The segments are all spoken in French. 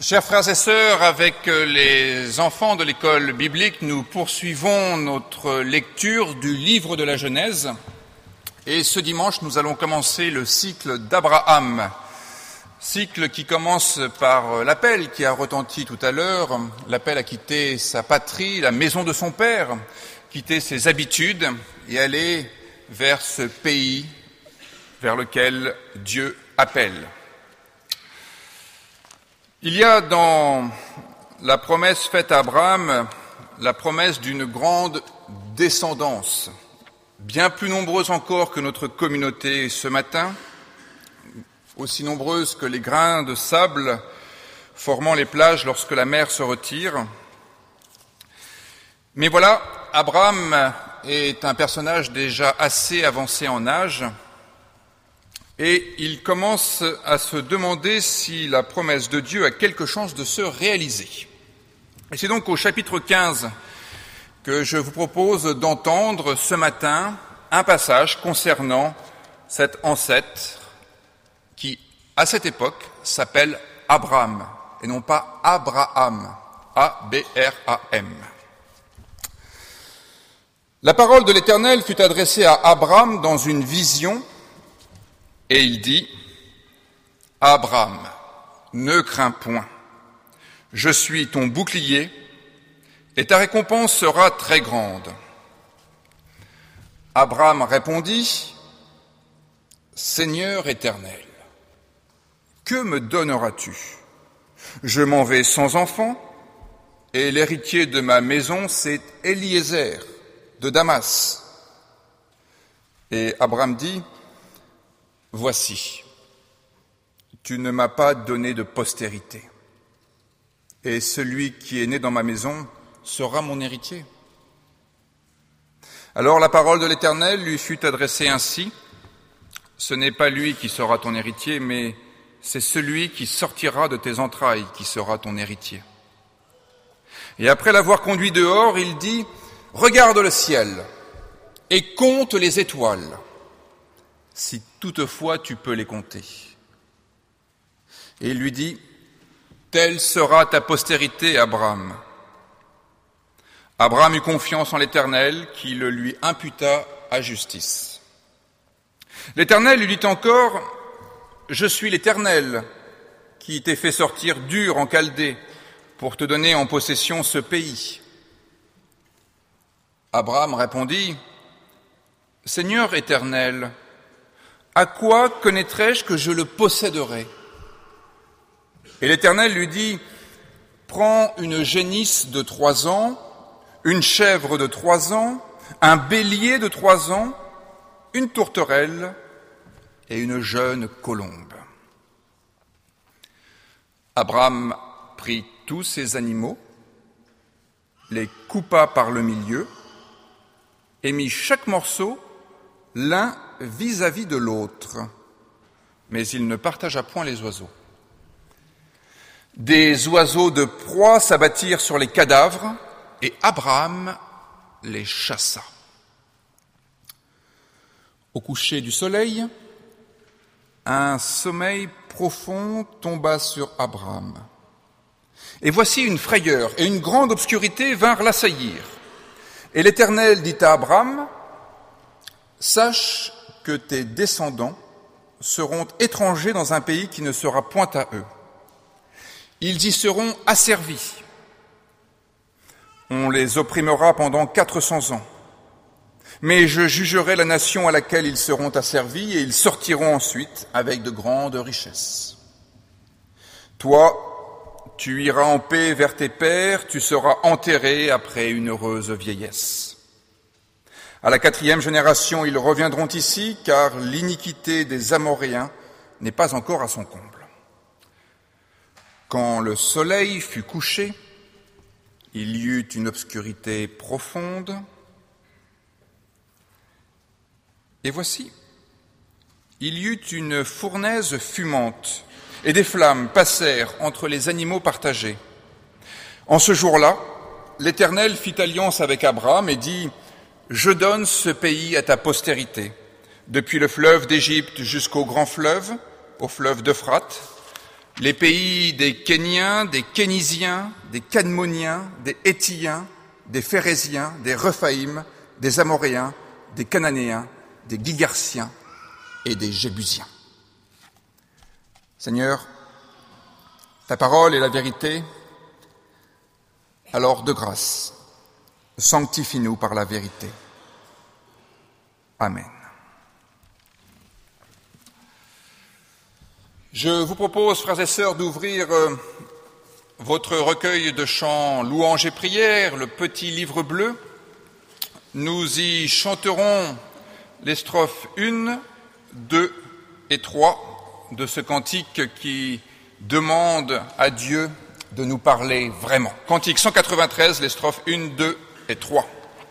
Chers frères et sœurs, avec les enfants de l'école biblique, nous poursuivons notre lecture du livre de la Genèse. Et ce dimanche, nous allons commencer le cycle d'Abraham. Cycle qui commence par l'appel qui a retenti tout à l'heure, l'appel à quitter sa patrie, la maison de son père, quitter ses habitudes et aller vers ce pays vers lequel Dieu appelle. Il y a dans la promesse faite à Abraham la promesse d'une grande descendance, bien plus nombreuse encore que notre communauté ce matin, aussi nombreuse que les grains de sable formant les plages lorsque la mer se retire. Mais voilà, Abraham est un personnage déjà assez avancé en âge, et il commence à se demander si la promesse de Dieu a quelque chance de se réaliser. Et c'est donc au chapitre 15 que je vous propose d'entendre ce matin un passage concernant cet ancêtre qui, à cette époque, s'appelle Abraham, et non pas Abraham, A-B-R-A-M. La parole de l'Éternel fut adressée à Abraham dans une vision, et il dit, « Abraham, ne crains point, je suis ton bouclier, et ta récompense sera très grande. » Abraham répondit, « Seigneur éternel, que me donneras-tu? Je m'en vais sans enfant, et l'héritier de ma maison, c'est Eliezer de Damas. » Et Abraham dit, « Voici, tu ne m'as pas donné de postérité, et celui qui est né dans ma maison sera mon héritier. » Alors la parole de l'Éternel lui fut adressée ainsi, « Ce n'est pas lui qui sera ton héritier, mais c'est celui qui sortira de tes entrailles qui sera ton héritier. » Et après l'avoir conduit dehors, il dit, « Regarde le ciel et compte les étoiles, si toutefois tu peux les compter. » Et il lui dit, « Telle sera ta postérité, Abraham. » Abraham eut confiance en l'Éternel, qui le lui imputa à justice. L'Éternel lui dit encore, « Je suis l'Éternel, qui t'ai fait sortir d'Ur en Chaldée, pour te donner en possession ce pays. » Abraham répondit, « Seigneur éternel, à quoi connaîtrai-je que je le posséderai? » Et l'Éternel lui dit, « Prends une génisse de 3 ans, une chèvre de 3 ans, un bélier de 3 ans, une tourterelle et une jeune colombe. » Abraham prit tous ces animaux, les coupa par le milieu et mit chaque morceau l'un vis-à-vis de l'autre, mais il ne partagea point les oiseaux. Des oiseaux de proie s'abattirent sur les cadavres, et Abraham les chassa. Au coucher du soleil, un sommeil profond tomba sur Abraham. Et voici une frayeur et une grande obscurité vinrent l'assaillir. Et l'Éternel dit à Abraham, « Sache que tes descendants seront étrangers dans un pays qui ne sera point à eux. Ils y seront asservis. On les opprimera pendant 400 ans. Mais je jugerai la nation à laquelle ils seront asservis, et ils sortiront ensuite avec de grandes richesses. Toi, tu iras en paix vers tes pères, tu seras enterré après une heureuse vieillesse. À la 4e génération, ils reviendront ici, car l'iniquité des Amoréens n'est pas encore à son comble. » Quand le soleil fut couché, il y eut une obscurité profonde, et voici, il y eut une fournaise fumante, et des flammes passèrent entre les animaux partagés. En ce jour-là, l'Éternel fit alliance avec Abraham et dit, « Je donne ce pays à ta postérité, depuis le fleuve d'Égypte jusqu'au grand fleuve, au fleuve d'Euphrate, les pays des Kéniens, des Kénisiens, des Cadmoniens, des Héthiens, des Phérésiens, des Rephaïm, des Amoréens, des Cananéens, des Gigarsiens et des Jébusiens. Seigneur, ta parole est la vérité, alors de grâce, sanctifie-nous par la vérité. Amen. Je vous propose, frères et sœurs, d'ouvrir votre recueil de chants louanges et prières, le petit livre bleu. Nous y chanterons les strophes 1, 2 et 3 de ce cantique qui demande à Dieu de nous parler vraiment. Cantique 193, les strophes 1, 2 et 3.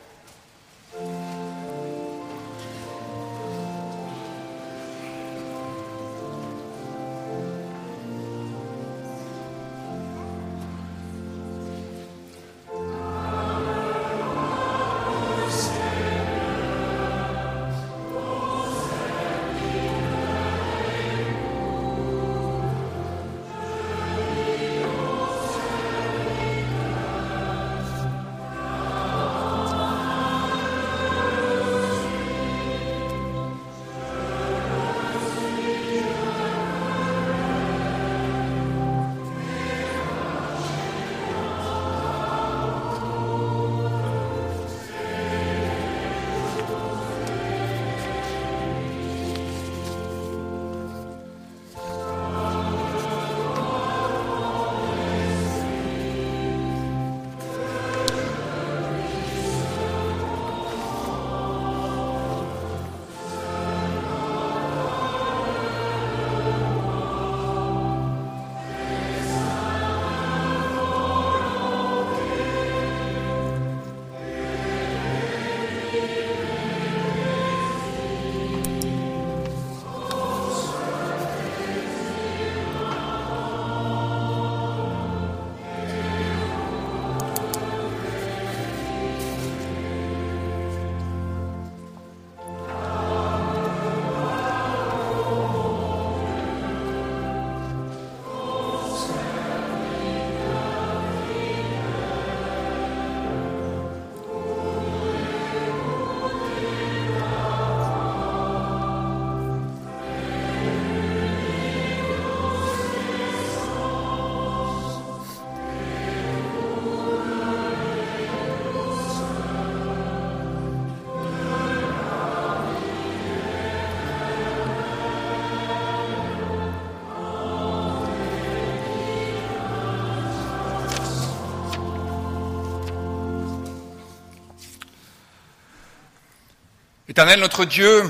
Éternel notre Dieu,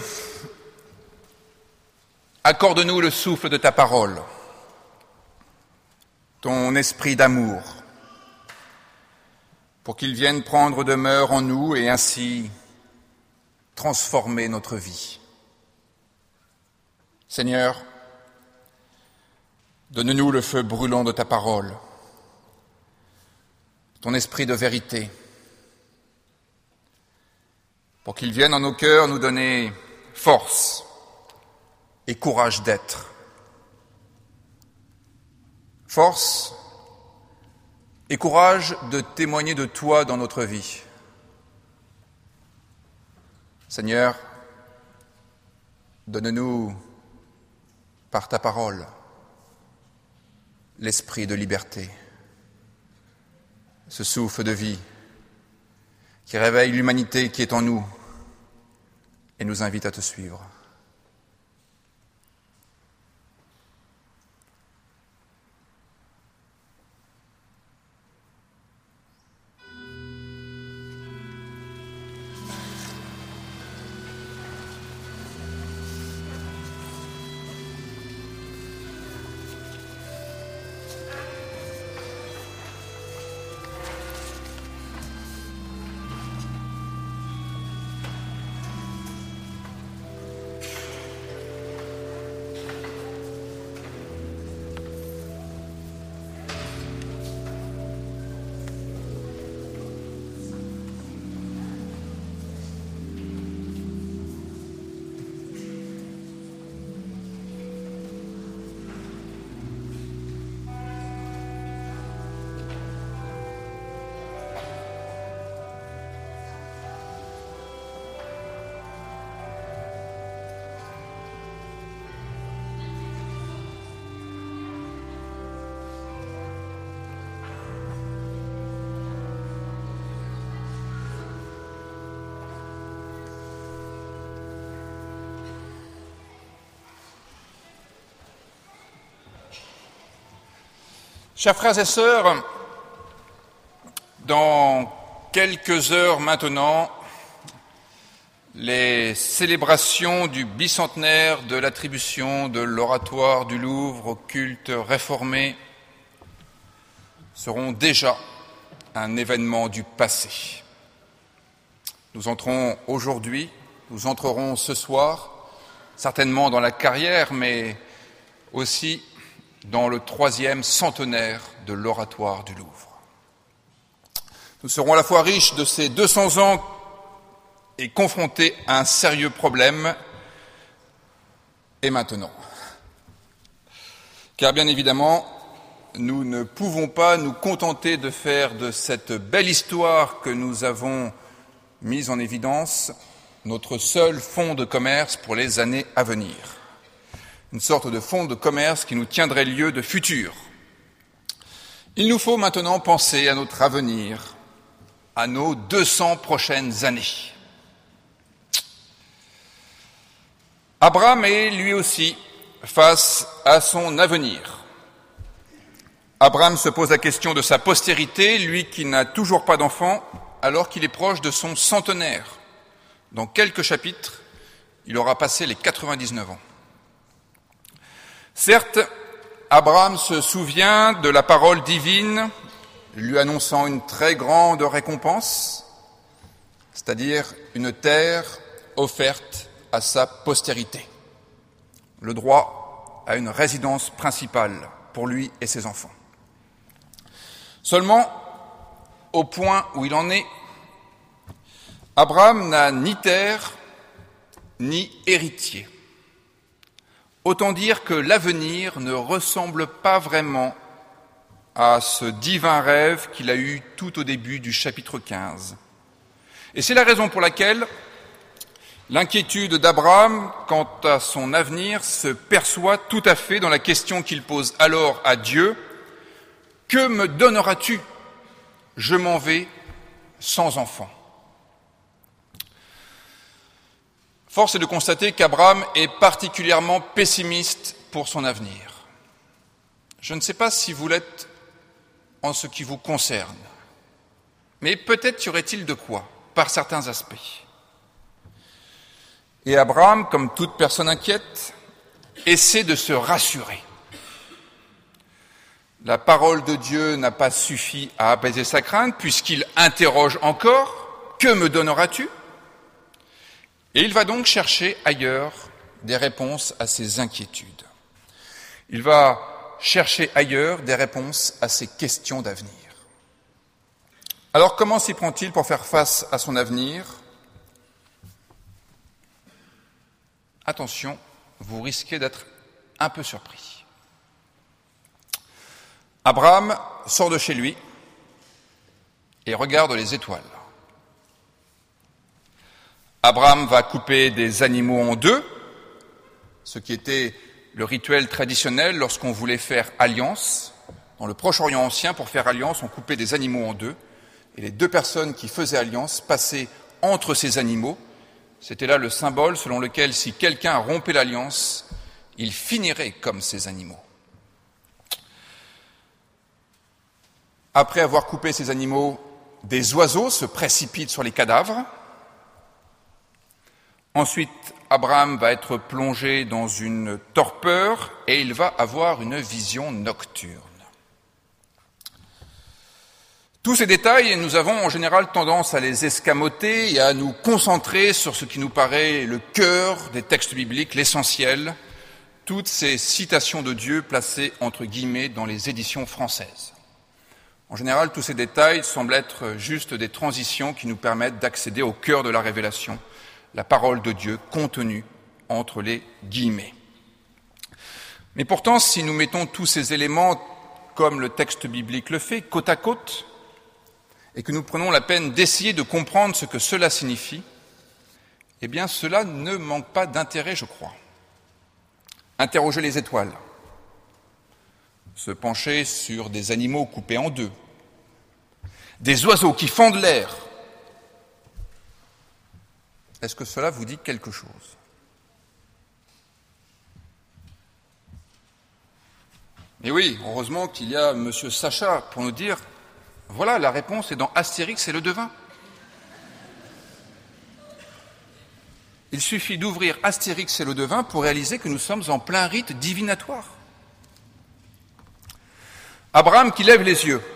accorde-nous le souffle de ta parole, ton esprit d'amour, pour qu'il vienne prendre demeure en nous et ainsi transformer notre vie. Seigneur, donne-nous le feu brûlant de ta parole, ton esprit de vérité, pour qu'il vienne en nos cœurs nous donner force et courage d'être. Force et courage de témoigner de toi dans notre vie. Seigneur, donne-nous par ta parole l'esprit de liberté, ce souffle de vie qui réveille l'humanité qui est en nous et nous invite à te suivre. Chers frères et sœurs, dans quelques heures maintenant, les célébrations du bicentenaire de l'attribution de l'oratoire du Louvre au culte réformé seront déjà un événement du passé. Nous entrons aujourd'hui, nous entrerons ce soir, certainement dans la carrière, mais aussi dans le 3e centenaire de l'oratoire du Louvre. Nous serons à la fois riches de ces 200 ans et confrontés à un sérieux problème, et maintenant. Car bien évidemment, nous ne pouvons pas nous contenter de faire de cette belle histoire que nous avons mise en évidence notre seul fonds de commerce pour les années à venir. Une sorte de fonds de commerce qui nous tiendrait lieu de futur. Il nous faut maintenant penser à notre avenir, à nos 200 prochaines années. Abraham est lui aussi face à son avenir. Abraham se pose la question de sa postérité, lui qui n'a toujours pas d'enfant, alors qu'il est proche de son centenaire. Dans quelques chapitres, il aura passé les 99 ans. Certes, Abraham se souvient de la parole divine lui annonçant une très grande récompense, c'est-à-dire une terre offerte à sa postérité, le droit à une résidence principale pour lui et ses enfants. Seulement, au point où il en est, Abraham n'a ni terre ni héritier. Autant dire que l'avenir ne ressemble pas vraiment à ce divin rêve qu'il a eu tout au début du chapitre 15. Et c'est la raison pour laquelle l'inquiétude d'Abraham quant à son avenir se perçoit tout à fait dans la question qu'il pose alors à Dieu. « Que me donneras-tu ? Je m'en vais sans enfant. » Force est de constater qu'Abraham est particulièrement pessimiste pour son avenir. Je ne sais pas si vous l'êtes en ce qui vous concerne, mais peut-être y aurait-il de quoi, par certains aspects. Et Abraham, comme toute personne inquiète, essaie de se rassurer. La parole de Dieu n'a pas suffi à apaiser sa crainte, puisqu'il interroge encore « Que me donneras-tu » Et il va donc chercher ailleurs des réponses à ses inquiétudes. Il va chercher ailleurs des réponses à ses questions d'avenir. Alors comment s'y prend-il pour faire face à son avenir ? Attention, vous risquez d'être un peu surpris. Abraham sort de chez lui et regarde les étoiles. Abraham va couper des animaux en deux, ce qui était le rituel traditionnel lorsqu'on voulait faire alliance. Dans le Proche-Orient ancien, pour faire alliance, on coupait des animaux en deux, et les deux personnes qui faisaient alliance passaient entre ces animaux. C'était là le symbole selon lequel, si quelqu'un rompait l'alliance, il finirait comme ces animaux. Après avoir coupé ces animaux, des oiseaux se précipitent sur les cadavres. Ensuite, Abraham va être plongé dans une torpeur et il va avoir une vision nocturne. Tous ces détails, nous avons en général tendance à les escamoter et à nous concentrer sur ce qui nous paraît le cœur des textes bibliques, l'essentiel, toutes ces citations de Dieu placées entre guillemets dans les éditions françaises. En général, tous ces détails semblent être juste des transitions qui nous permettent d'accéder au cœur de la révélation, la parole de Dieu contenue entre les guillemets. Mais pourtant, si nous mettons tous ces éléments, comme le texte biblique le fait, côte à côte, et que nous prenons la peine d'essayer de comprendre ce que cela signifie, eh bien cela ne manque pas d'intérêt, je crois. Interroger les étoiles, se pencher sur des animaux coupés en deux, des oiseaux qui fendent l'air. Est-ce que cela vous dit quelque chose ? Mais oui, heureusement qu'il y a Monsieur Sacha pour nous dire, voilà, la réponse est dans Astérix et le Devin. Il suffit d'ouvrir Astérix et le Devin pour réaliser que nous sommes en plein rite divinatoire. Abraham qui lève les yeux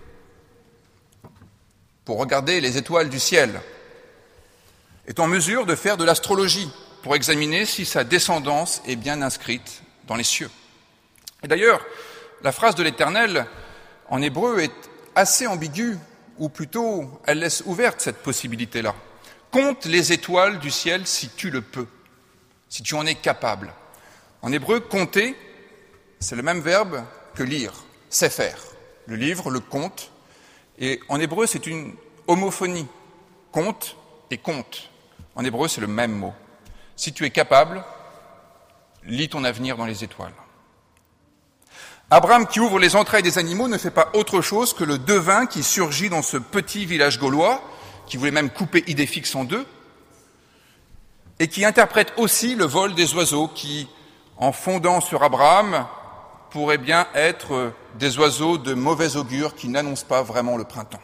pour regarder les étoiles du ciel est en mesure de faire de l'astrologie pour examiner si sa descendance est bien inscrite dans les cieux. Et d'ailleurs, la phrase de l'Éternel en hébreu est assez ambiguë, ou plutôt elle laisse ouverte cette possibilité-là. Compte les étoiles du ciel si tu le peux, si tu en es capable. En hébreu, compter, c'est le même verbe que lire, c'est faire. Le livre, le compte, et en hébreu, c'est une homophonie. Compte et compte. En hébreu, c'est le même mot. Si tu es capable, lis ton avenir dans les étoiles. Abraham qui ouvre les entrailles des animaux ne fait pas autre chose que le devin qui surgit dans ce petit village gaulois, qui voulait même couper Idéfix en deux, et qui interprète aussi le vol des oiseaux qui, en fondant sur Abraham, pourraient bien être des oiseaux de mauvais augure qui n'annoncent pas vraiment le printemps.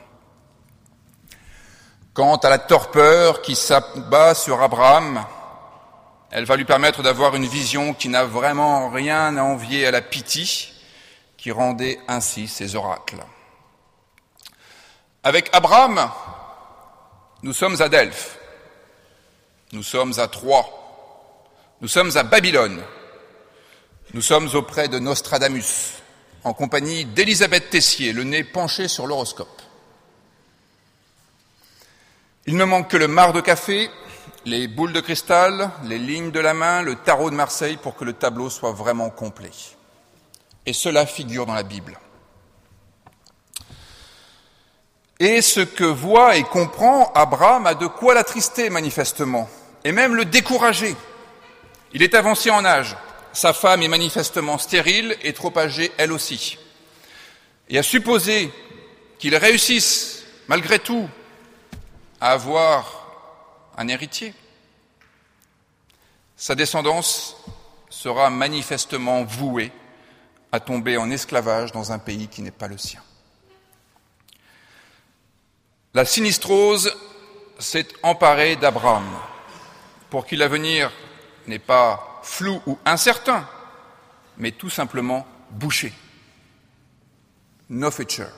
Quant à la torpeur qui s'abat sur Abraham, elle va lui permettre d'avoir une vision qui n'a vraiment rien à envier à la Pythie, qui rendait ainsi ses oracles. Avec Abraham, nous sommes à Delphes, nous sommes à Troie, nous sommes à Babylone, nous sommes auprès de Nostradamus, en compagnie d'Élisabeth Tessier, le nez penché sur l'horoscope. Il ne manque que le marc de café, les boules de cristal, les lignes de la main, le tarot de Marseille pour que le tableau soit vraiment complet. Et cela figure dans la Bible. Et ce que voit et comprend Abraham a de quoi l'attrister manifestement, et même le décourager. Il est avancé en âge, sa femme est manifestement stérile et trop âgée elle aussi. Et à supposer qu'il réussisse, malgré tout, à avoir un héritier, sa descendance sera manifestement vouée à tomber en esclavage dans un pays qui n'est pas le sien. La sinistrose s'est emparée d'Abraham pour qui l'avenir n'est pas flou ou incertain, mais tout simplement bouché. No future.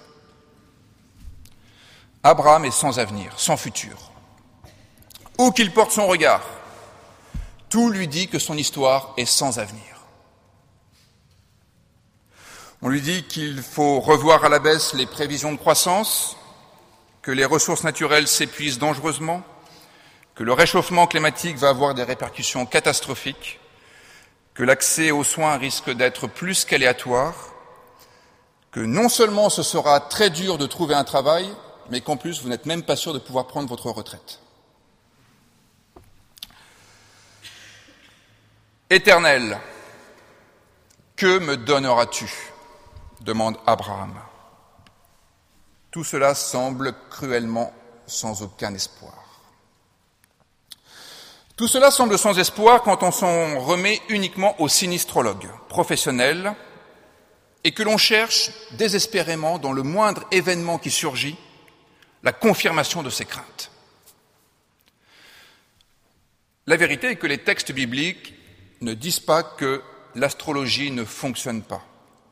Abraham est sans avenir, sans futur. Où qu'il porte son regard, tout lui dit que son histoire est sans avenir. On lui dit qu'il faut revoir à la baisse les prévisions de croissance, que les ressources naturelles s'épuisent dangereusement, que le réchauffement climatique va avoir des répercussions catastrophiques, que l'accès aux soins risque d'être plus qu'aléatoire, que non seulement ce sera très dur de trouver un travail, mais qu'en plus vous n'êtes même pas sûr de pouvoir prendre votre retraite. Éternel, que me donneras-tu ? Demande Abraham. Tout cela semble cruellement sans aucun espoir. Tout cela semble sans espoir quand on s'en remet uniquement aux sinistrologues professionnels et que l'on cherche désespérément dans le moindre événement qui surgit la confirmation de ses craintes. La vérité est que les textes bibliques ne disent pas que l'astrologie ne fonctionne pas.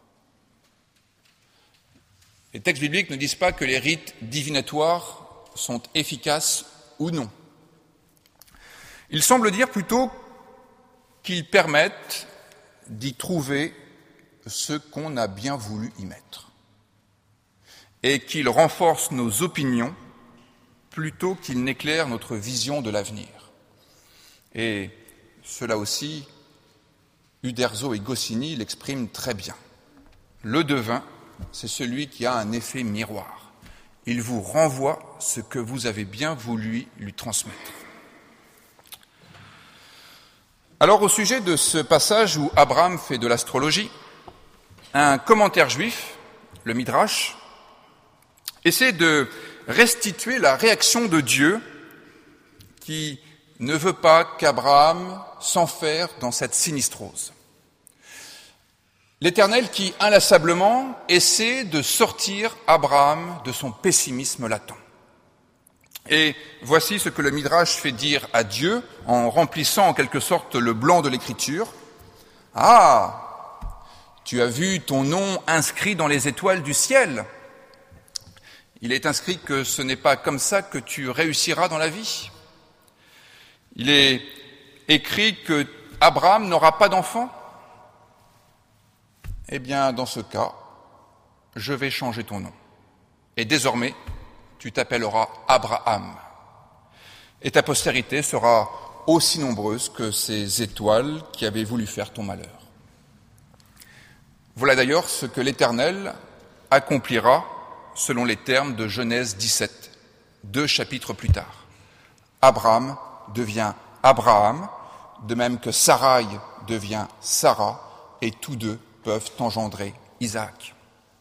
Les textes bibliques ne disent pas que les rites divinatoires sont efficaces ou non. Ils semblent dire plutôt qu'ils permettent d'y trouver ce qu'on a bien voulu y mettre et qu'ils renforcent nos opinions plutôt qu'ils n'éclairent notre vision de l'avenir. Et cela aussi, Uderzo et Goscinny l'expriment très bien. Le devin, c'est celui qui a un effet miroir. Il vous renvoie ce que vous avez bien voulu lui transmettre. Alors, au sujet de ce passage où Abraham fait de l'astrologie, un commentaire juif, le Midrash, essaie de restituer la réaction de Dieu qui ne veut pas qu'Abraham s'enferre dans cette sinistrose. L'Éternel qui, inlassablement, essaie de sortir Abraham de son pessimisme latent. Et voici ce que le Midrash fait dire à Dieu en remplissant en quelque sorte le blanc de l'Écriture. « Ah, tu as vu ton nom inscrit dans les étoiles du ciel. Il est inscrit que ce n'est pas comme ça que tu réussiras dans la vie. Il est écrit que Abraham n'aura pas d'enfant. Eh bien, dans ce cas, je vais changer ton nom. Et désormais, tu t'appelleras Abraham. Et ta postérité sera aussi nombreuse que ces étoiles qui avaient voulu faire ton malheur. » Voilà d'ailleurs ce que l'Éternel accomplira selon les termes de Genèse 17, 2 chapitres plus tard. Abraham devient Abraham, de même que Sarai devient Sarah, et tous deux peuvent engendrer Isaac.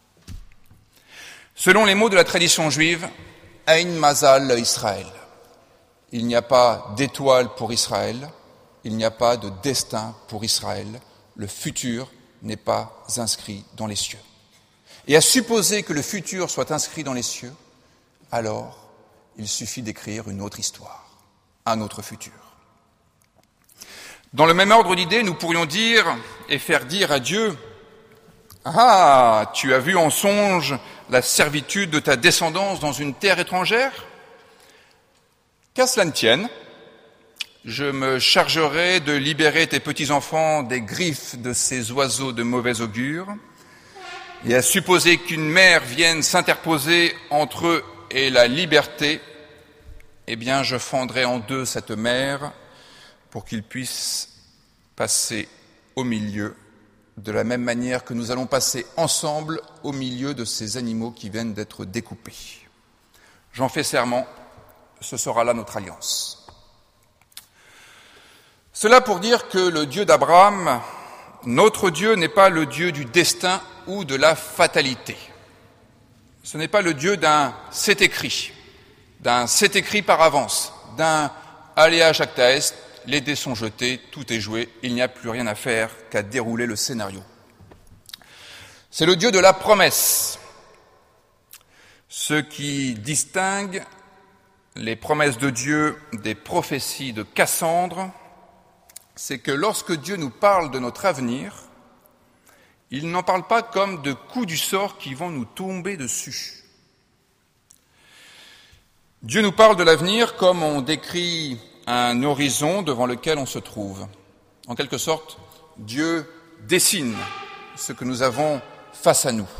Selon les mots de la tradition juive, Ein Mazal Israël. Il n'y a pas d'étoile pour Israël, il n'y a pas de destin pour Israël, le futur n'est pas inscrit dans les cieux. Et à supposer que le futur soit inscrit dans les cieux, alors il suffit d'écrire une autre histoire, un autre futur. Dans le même ordre d'idées, nous pourrions dire et faire dire à Dieu « Ah, tu as vu en songe la servitude de ta descendance dans une terre étrangère ? Qu'à cela ne tienne, je me chargerai de libérer tes petits-enfants des griffes de ces oiseaux de mauvais augure, et à supposer qu'une mère vienne s'interposer entre eux et la liberté, eh bien je fendrai en deux cette mère pour qu'ils puissent passer au milieu, de la même manière que nous allons passer ensemble au milieu de ces animaux qui viennent d'être découpés. J'en fais serment, ce sera là notre alliance. Cela pour dire que le Dieu d'Abraham, notre Dieu, n'est pas le Dieu du destin ou de la fatalité. Ce n'est pas le Dieu d'un « c'est écrit », d'un « c'est écrit par avance », d'un « alea jacta est », les dés sont jetés, tout est joué, il n'y a plus rien à faire qu'à dérouler le scénario. C'est le Dieu de la promesse. Ce qui distingue les promesses de Dieu des prophéties de Cassandre, c'est que lorsque Dieu nous parle de notre avenir, il n'en parle pas comme de coups du sort qui vont nous tomber dessus. Dieu nous parle de l'avenir comme on décrit un horizon devant lequel on se trouve. En quelque sorte, Dieu dessine ce que nous avons face à nous.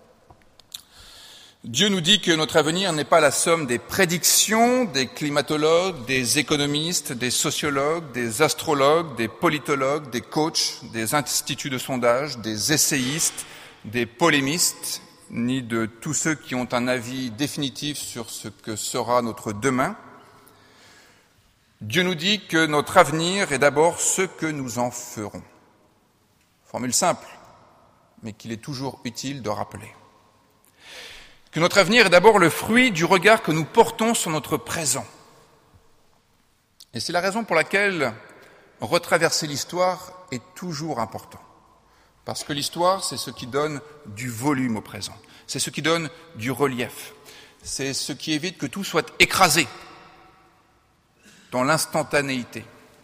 Dieu nous dit que notre avenir n'est pas la somme des prédictions des climatologues, des économistes, des sociologues, des astrologues, des politologues, des coachs, des instituts de sondage, des essayistes, des polémistes, ni de tous ceux qui ont un avis définitif sur ce que sera notre demain. Dieu nous dit que notre avenir est d'abord ce que nous en ferons. Formule simple, mais qu'il est toujours utile de rappeler. Que notre avenir est d'abord le fruit du regard que nous portons sur notre présent. Et c'est la raison pour laquelle retraverser l'histoire est toujours important. Parce que l'histoire, c'est ce qui donne du volume au présent. C'est ce qui donne du relief. C'est ce qui évite que tout soit écrasé dans l'instantanéité.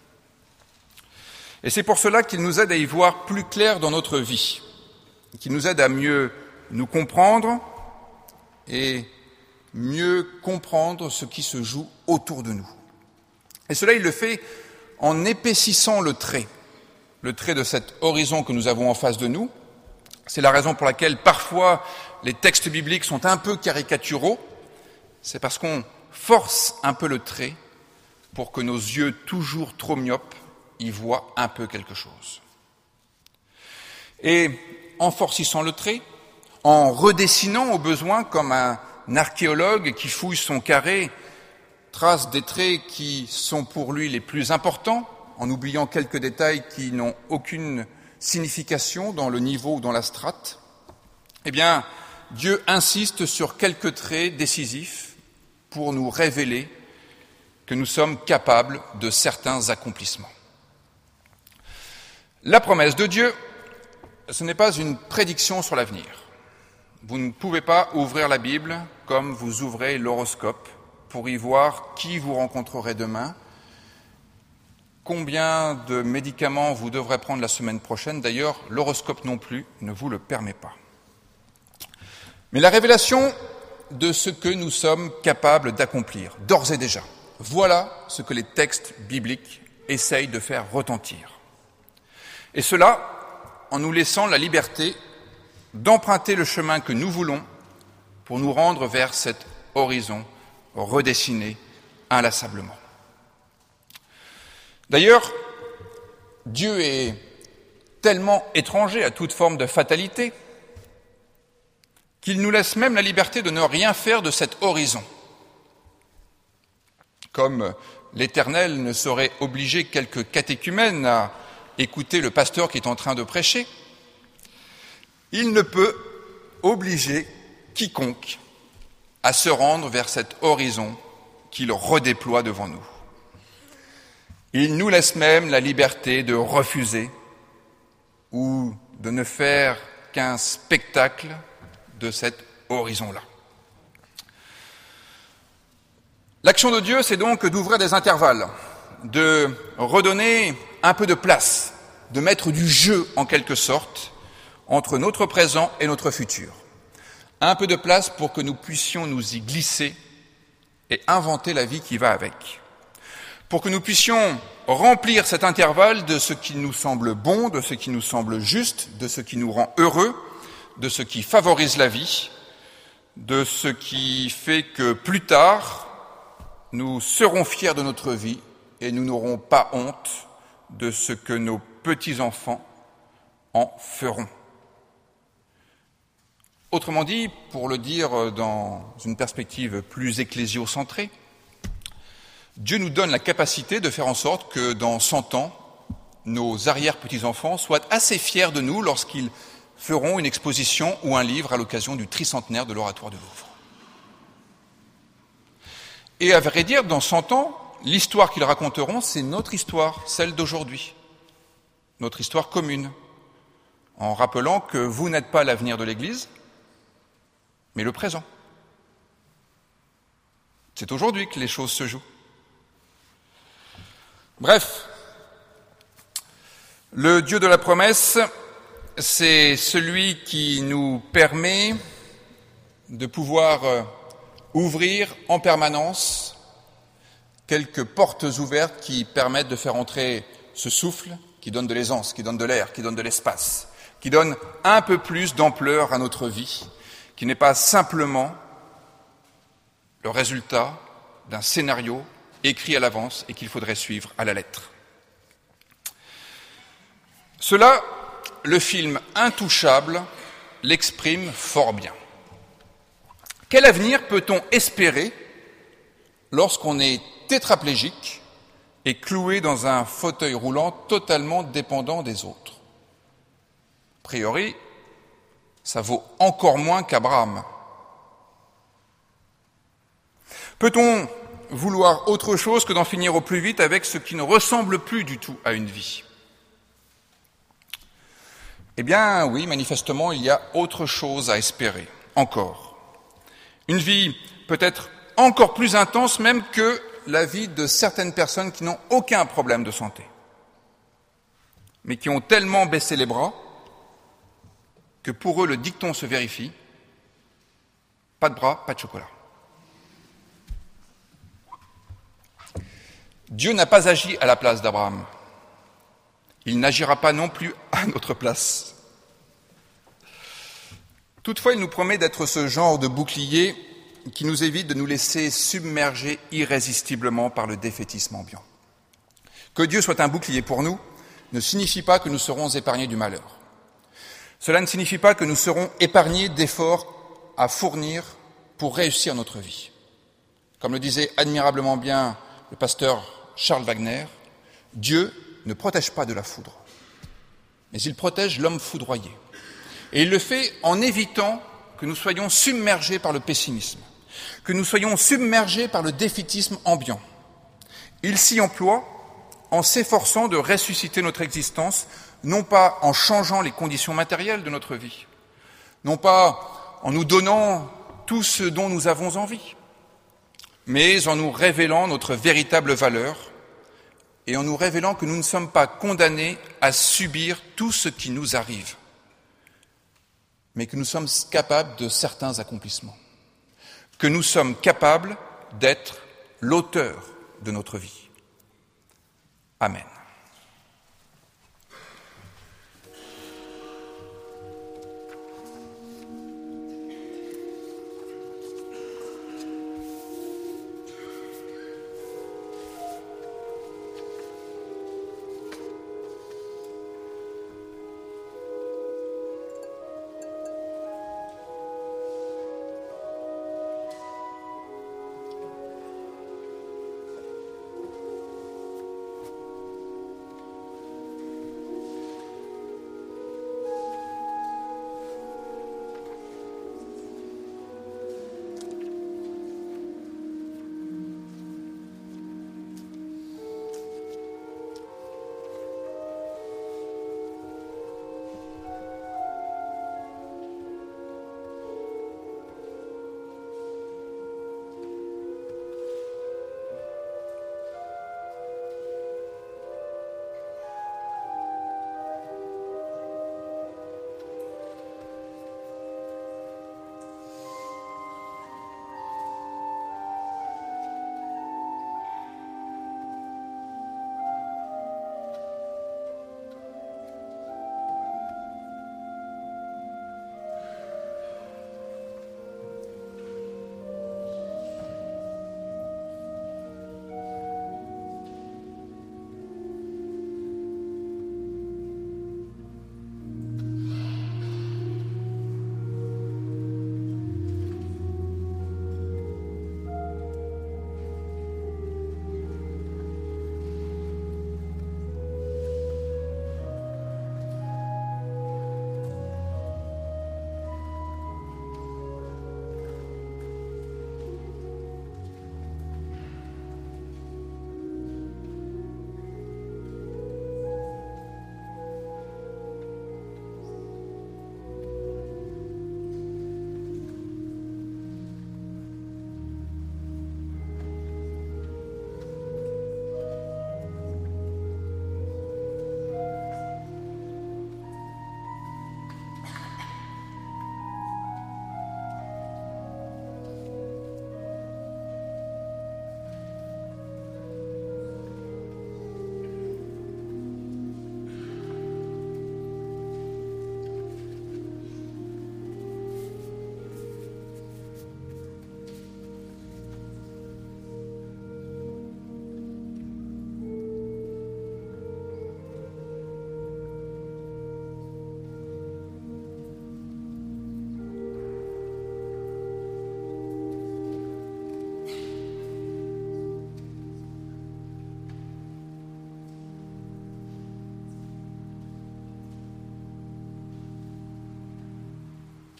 Et c'est pour cela qu'il nous aide à y voir plus clair dans notre vie, qu'il nous aide à mieux nous comprendre et mieux comprendre ce qui se joue autour de nous. Et cela, il le fait en épaississant le trait de cet horizon que nous avons en face de nous. C'est la raison pour laquelle parfois les textes bibliques sont un peu caricaturaux. C'est parce qu'on force un peu le trait pour que nos yeux, toujours trop myopes, y voient un peu quelque chose. Et en forcissant le trait, en redessinant au besoin comme un archéologue qui fouille son carré, trace des traits qui sont pour lui les plus importants, en oubliant quelques détails qui n'ont aucune signification dans le niveau ou dans la strate, eh bien, Dieu insiste sur quelques traits décisifs pour nous révéler que nous sommes capables de certains accomplissements. La promesse de Dieu, ce n'est pas une prédiction sur l'avenir. Vous ne pouvez pas ouvrir la Bible comme vous ouvrez l'horoscope pour y voir qui vous rencontrerez demain, combien de médicaments vous devrez prendre la semaine prochaine. D'ailleurs, l'horoscope non plus ne vous le permet pas. Mais la révélation de ce que nous sommes capables d'accomplir, d'ores et déjà, voilà ce que les textes bibliques essayent de faire retentir. Et cela en nous laissant la liberté d'emprunter le chemin que nous voulons pour nous rendre vers cet horizon redessiné inlassablement. D'ailleurs, Dieu est tellement étranger à toute forme de fatalité qu'il nous laisse même la liberté de ne rien faire de cet horizon. Comme l'Éternel ne saurait obliger quelques catéchumènes à écouter le pasteur qui est en train de prêcher, il ne peut obliger quiconque à se rendre vers cet horizon qu'il redéploie devant nous. Il nous laisse même la liberté de refuser ou de ne faire qu'un spectacle de cet horizon-là. L'action de Dieu, c'est donc d'ouvrir des intervalles, de redonner un peu de place, de mettre du jeu en quelque sorte entre notre présent et notre futur. Un peu de place pour que nous puissions nous y glisser et inventer la vie qui va avec. Pour que nous puissions remplir cet intervalle de ce qui nous semble bon, de ce qui nous semble juste, de ce qui nous rend heureux, de ce qui favorise la vie, de ce qui fait que plus tard, nous serons fiers de notre vie et nous n'aurons pas honte de ce que nos petits-enfants en feront. Autrement dit, pour le dire dans une perspective plus ecclésiocentrée, Dieu nous donne la capacité de faire en sorte que dans 100 ans, nos arrière-petits-enfants soient assez fiers de nous lorsqu'ils feront une exposition ou un livre à l'occasion du tricentenaire de l'Oratoire du Louvre. Et à vrai dire, dans 100 ans, l'histoire qu'ils raconteront, c'est notre histoire, celle d'aujourd'hui, notre histoire commune, en rappelant que vous n'êtes pas l'avenir de l'Église, mais le présent. C'est aujourd'hui que les choses se jouent. Bref, le Dieu de la promesse, c'est celui qui nous permet de pouvoir ouvrir en permanence quelques portes ouvertes qui permettent de faire entrer ce souffle qui donne de l'aisance, qui donne de l'air, qui donne de l'espace, qui donne un peu plus d'ampleur à notre vie, qui n'est pas simplement le résultat d'un scénario écrit à l'avance et qu'il faudrait suivre à la lettre. Cela, le film Intouchable l'exprime fort bien. Quel avenir peut-on espérer lorsqu'on est tétraplégique et cloué dans un fauteuil roulant totalement dépendant des autres? A priori, ça vaut encore moins qu'Abraham. Peut-on vouloir autre chose que d'en finir au plus vite avec ce qui ne ressemble plus du tout à une vie? Eh bien, oui, manifestement, il y a autre chose à espérer, encore. Une vie peut-être encore plus intense même que la vie de certaines personnes qui n'ont aucun problème de santé, mais qui ont tellement baissé les bras que pour eux le dicton se vérifie, pas de bras, pas de chocolat. Dieu n'a pas agi à la place d'Abraham. Il n'agira pas non plus à notre place. Toutefois, il nous promet d'être ce genre de bouclier qui nous évite de nous laisser submerger irrésistiblement par le défaitisme ambiant. Que Dieu soit un bouclier pour nous ne signifie pas que nous serons épargnés du malheur. Cela ne signifie pas que nous serons épargnés d'efforts à fournir pour réussir notre vie. Comme le disait admirablement bien le pasteur Charles Wagner, Dieu ne protège pas de la foudre, mais il protège l'homme foudroyé. Et il le fait en évitant que nous soyons submergés par le pessimisme, que nous soyons submergés par le défaitisme ambiant. Il s'y emploie en s'efforçant de ressusciter notre existence non pas en changeant les conditions matérielles de notre vie, non pas en nous donnant tout ce dont nous avons envie, mais en nous révélant notre véritable valeur et en nous révélant que nous ne sommes pas condamnés à subir tout ce qui nous arrive, mais que nous sommes capables de certains accomplissements, que nous sommes capables d'être l'auteur de notre vie. Amen.